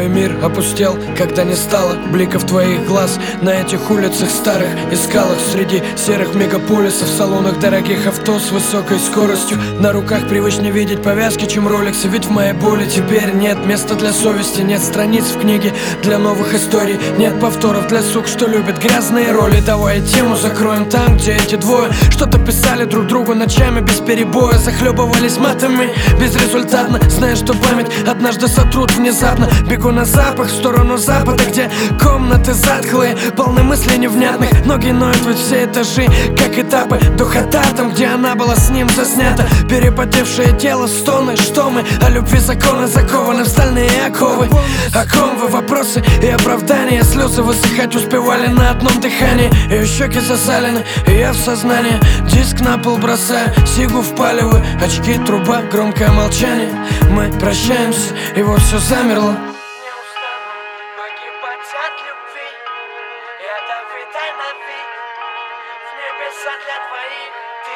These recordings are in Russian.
мир опустел, когда не стало бликов твоих глаз. На этих улицах старых и скалах, среди серых мегаполисов, в салонах дорогих авто с высокой скоростью. На руках привычнее видеть повязки, чем роликсы. Ведь в моей боли теперь нет места для совести, нет страниц в книге для новых историй, нет повторов для сук, что любят грязные роли. Давай тему закроем там, где эти двое что-то писали друг другу ночами без перебоя, захлебывались матами безрезультатно, зная, что память однажды сотрут внезапно. Бегу на запах, в сторону запада, где комнаты затхлые, полны мыслей невнятных. Ноги ноют, ведь все этажи, как этапы. Духота там, где она была с ним заснята. Перепотевшее тело, стоны, что мы о любви законы закованы в стальные оковы. О ком вы? Вопросы и оправдания. Слезы высыхать успевали на одном дыхании. Ее щеки засалены, и я в сознании. Диск на пол бросаю, сигу впаливаю. Очки, труба, громкое молчание. Мы прощаемся, и вот все замерло. Не устану погибать от любви. Я Давидай на вид. В небеса для двоих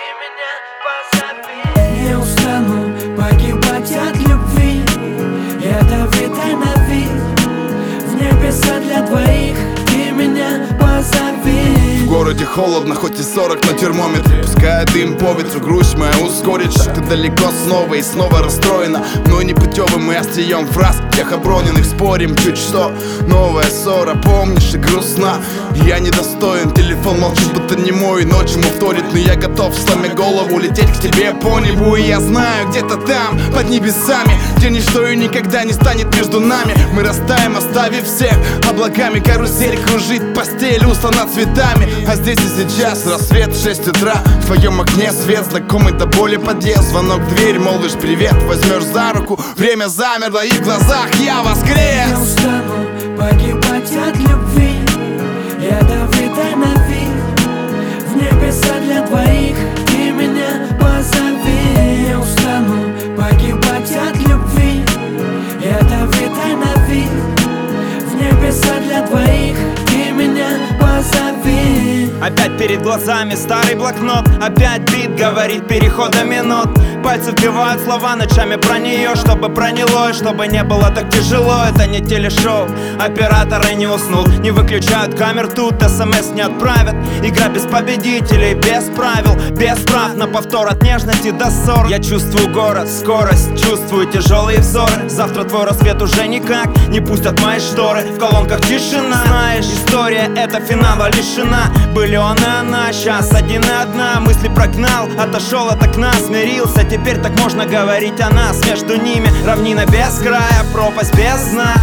ты меня позови. Не устану погибать от любви. Я Давидай на вид. В небеса для двоих ты меня позови. В городе холодно, хоть и 40 на термометре. Пускай дым по ветру, грусть моя ускорит шаг. Ты далеко снова и снова расстроена, но непутевым мы острием фраз тех оброненных спорим чуть что. Новая ссора, помнишь, и грустно. Я недостоин, телефон молчит, будто не мой. Ночью ему вторит, но я готов, сломя голову, лететь к тебе по небу. И я знаю, где-то там, под небесами, где ничто и никогда не станет между нами. Мы растаем, оставив всех облаками. Карусель кружит, постель услана цветами. А здесь и сейчас рассвет, 6 утра. В твоем окне свет, знакомый до боли подъезд. Звонок в дверь, молвишь привет, возьмешь за руку. Время замерло, и в глазах я воскрес. Не устану погибать от любви. Я Давидай на вид. В небеса для двоих ты меня позови. Не устану погибать от любви. Я Давидай на вид. В небеса для двоих ты меня позови. Опять перед глазами старый блокнот. Опять бит говорит перехода минут. Пальцы вбивают слова ночами про нее, чтобы проняло, чтобы не было так тяжело. Это не телешоу, операторы не уснут, не выключают камер тут, СМС не отправят. Игра без победителей, без правил, без прав. На повтор от нежности до ссор. Я чувствую город, скорость, чувствую тяжелые взоры. Завтра твой рассвет уже никак не пустят мои шторы. В колонках тишина, знаешь, история это финала лишена. Были он и она, сейчас один и одна. Мысли прогнал, отошел от окна, смирился. Теперь так можно говорить о нас. Между ними равнина без края, пропасть без дна.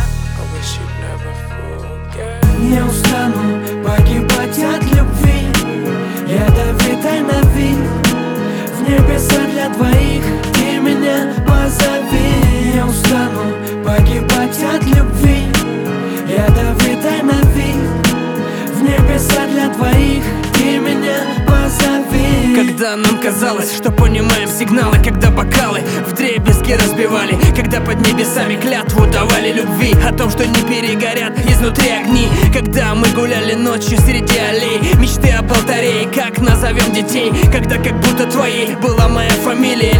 Не устану погибать от любви. Я Давидай на вид. В небеса для двоих ты меня позови. Не устану погибать от любви. Я Давидай на вид. В небеса для двоих ты меня позови. Когда нам казалось, что понимаем сигналы, когда бокалы вдребезги разбивали, когда под небесами клятву давали любви, о том, что не перегорят изнутри огни. Когда мы гуляли ночью среди аллей, мечты об алтаре, как назовем детей, когда как будто твоей была моя фамилия.